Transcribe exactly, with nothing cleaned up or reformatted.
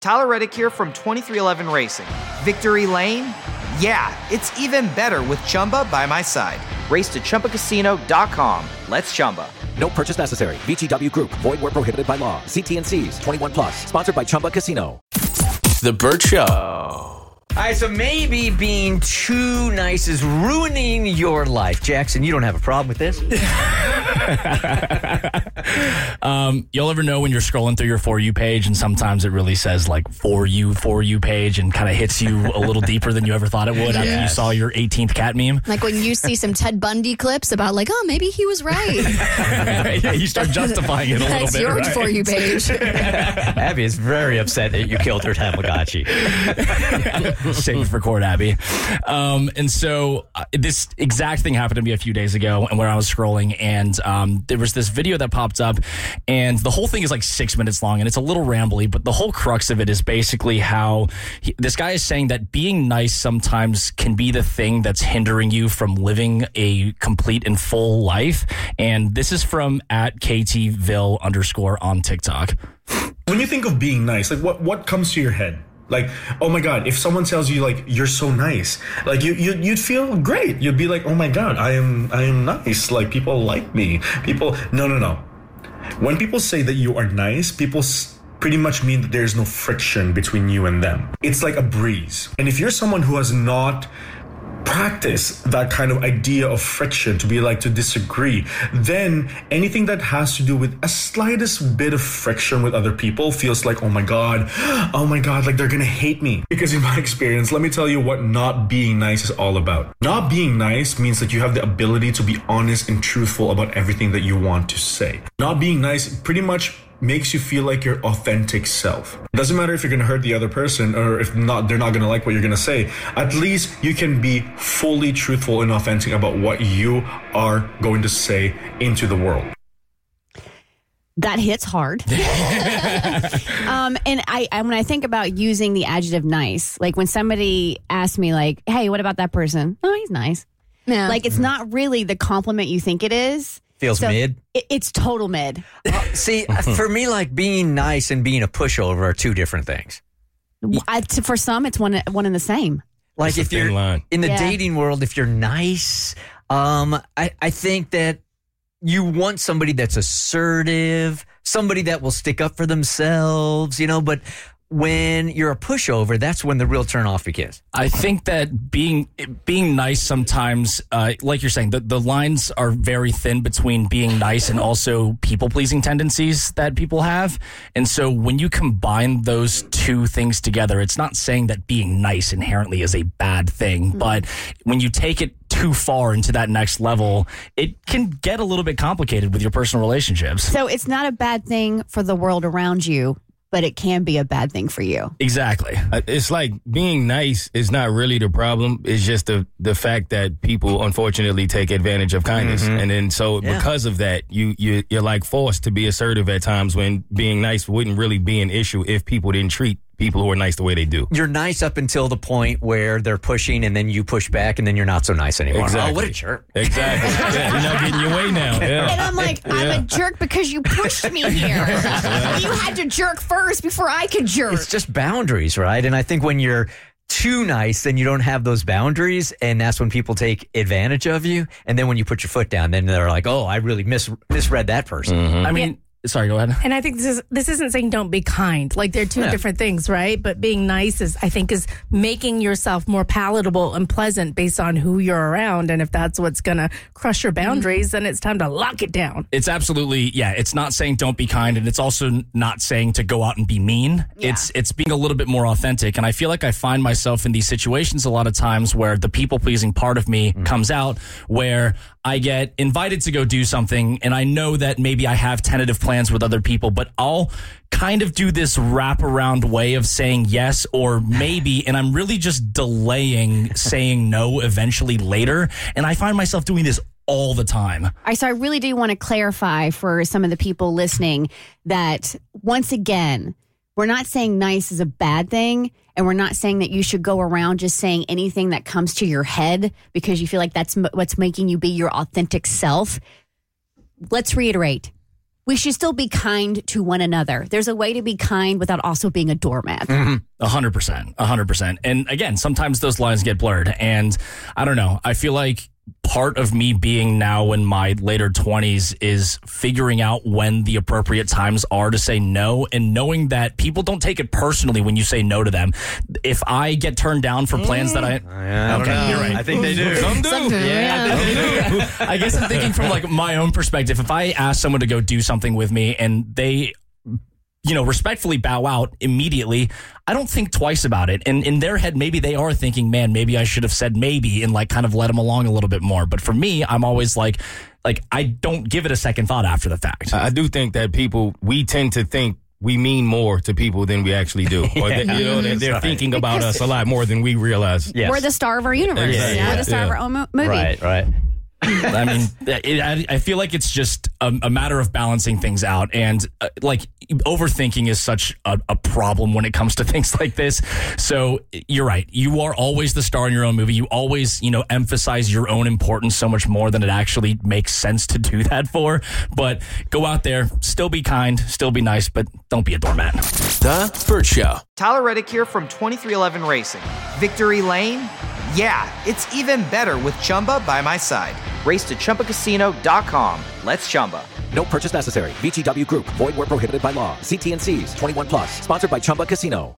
Tyler Reddick here from twenty-three eleven Racing. Victory Lane? Yeah, it's even better with Chumba by my side. Race to Chumba Casino dot com. Let's Chumba. No purchase necessary. V G W Group. Void where prohibited by law. See T and C's. twenty-one plus. Sponsored by Chumba Casino. The Burt Show. All right, so maybe being too nice is ruining your life. Jackson, you don't have a problem with this? um, you'll ever know when you're scrolling through your For You page and sometimes it really says like For You, For You page and kind of hits you a little deeper than you ever thought it would yes. after you saw your eighteenth cat meme? Like when you see some Ted Bundy clips about like, oh, maybe he was right. Yeah, you start justifying it a little That's bit, your right? For You page. Abby is very upset that you killed her Tamagotchi. Save it for court, Abby. Um, and so uh, this exact thing happened to me a few days ago and where I was scrolling and um, there was this video that popped up and the whole thing is like six minutes long and it's a little rambly, but the whole crux of it is basically how he, this guy is saying that being nice sometimes can be the thing that's hindering you from living a complete and full life. And this is from at KTVille underscore on TikTok. When you think of being nice, like what, what comes to your head? Like, oh my God, if someone tells you like, you're so nice, like you, you, you'd feel great. You'd be like, oh my God, I am, I am nice. Like people like me. People, no, no, no. When people say that you are nice, people s- pretty much mean that there's no friction between you and them. It's like a breeze. And if you're someone who has not practice that kind of idea of friction, to be like to disagree, then anything that has to do with a slightest bit of friction with other people feels like, oh my God, oh my God, like they're gonna hate me. Because in my experience, let me tell you what not being nice is all about. Not being nice means that you have the ability to be honest and truthful about everything that you want to say. Not being nice pretty much makes you feel like your authentic self. It doesn't matter if you're going to hurt the other person or if not, they're not going to like what you're going to say. At least you can be fully truthful and authentic about what you are going to say into the world. That hits hard. um, and I, I, when I think about using the adjective nice, like when somebody asks me like, hey, what about that person? Oh, he's nice. Yeah. Like it's not really the compliment you think it is. Feels so mid? It, it's total mid. Uh, see, for me, like being nice and being a pushover are two different things. I, to, for some, it's one one and the same. Like That's if you're line. in the yeah. dating world, if you're nice, um, I, I think that you want somebody that's assertive, somebody that will stick up for themselves, you know, but when you're a pushover, that's when the real turnoff begins. I think that being being nice sometimes, uh, like you're saying, the, the lines are very thin between being nice and also people-pleasing tendencies that people have. And so when you combine those two things together, it's not saying that being nice inherently is a bad thing, mm-hmm. but when you take it too far into that next level, it can get a little bit complicated with your personal relationships. So it's not a bad thing for the world around you, but it can be a bad thing for you. Exactly. Uh, It's like being nice is not really the problem. It's just the the fact that people unfortunately take advantage of kindness, Mm-hmm. and then so Yeah. because of that, you you you're like forced to be assertive at times when being nice wouldn't really be an issue if people didn't treat people who are nice the way they do. You're nice up until the point where they're pushing and then you push back and then you're not so nice anymore. Exactly. Oh, what a jerk. Exactly. Yeah, you're not getting your way now. Yeah. And I'm like, I'm Yeah. a jerk because you pushed me here. You had to jerk first before I could jerk. It's just boundaries, right? And I think when you're too nice, then you don't have those boundaries, and that's when people take advantage of you. And then when you put your foot down, then they're like, oh, I really mis- misread that person. I mean, sorry, go ahead. And I think this is this isn't saying don't be kind. Like they're two Yeah. different things, right? But being nice is, I think, is making yourself more palatable and pleasant based on who you're around. And if that's what's going to crush your boundaries, then it's time to lock it down. It's absolutely, yeah, it's not saying don't be kind, and it's also not saying to go out and be mean. Yeah. It's it's being a little bit more authentic. And I feel like I find myself in these situations a lot of times where the people-pleasing part of me mm. comes out, where I get invited to go do something, and I know that maybe I have tentative plans with other people, but I'll kind of do this wraparound way of saying yes or maybe, and I'm really just delaying saying no eventually later. And I find myself doing this all the time. All right, so I really do want to clarify for some of the people listening that, once again, we're not saying nice is a bad thing, and we're not saying that you should go around just saying anything that comes to your head because you feel like that's m- what's making you be your authentic self. Let's reiterate. we should still be kind to one another. There's a way to be kind without also being a doormat. A hundred percent, a hundred percent. And again, sometimes those lines get blurred. And I don't know. I feel like part of me being now in my later twenties is figuring out when the appropriate times are to say no, and knowing that people don't take it personally when you say no to them. If I get turned down for plans that I, Yeah, I okay, don't know. you're right. I think they do. Some do. Some do, yeah. I guess I'm thinking from like my own perspective. If I ask someone to go do something with me and they, you know, respectfully bow out immediately, I don't think twice about it. And in their head, maybe they are thinking, man, maybe I should have said maybe and like kind of let them along a little bit more. But for me, I'm always like, like I don't give it a second thought after the fact. I do think that people, we tend to think we mean more to people than we actually do. Or they, you know, they're, they're thinking about us a lot more than we realize. Yes. We're the star of our universe. Yeah, We're yeah, the star of yeah. our own mo- movie. Right, right. I mean, it, I, I feel like it's just a, a matter of balancing things out. And uh, like overthinking is such a, a problem when it comes to things like this. So you're right. You are always the star in your own movie. You always, you know, emphasize your own importance so much more than it actually makes sense to do that for. But go out there, still be kind, still be nice, but don't be a doormat. The Burt Show. Tyler Reddick here from twenty-three eleven Racing. Victory Lane? Yeah, it's even better with Chumba by my side. Race to Chumba Casino dot com. Let's Chumba. No purchase necessary. V G W Group. Void where prohibited by law. See T N Cs. twenty-one plus. Sponsored by Chumba Casino.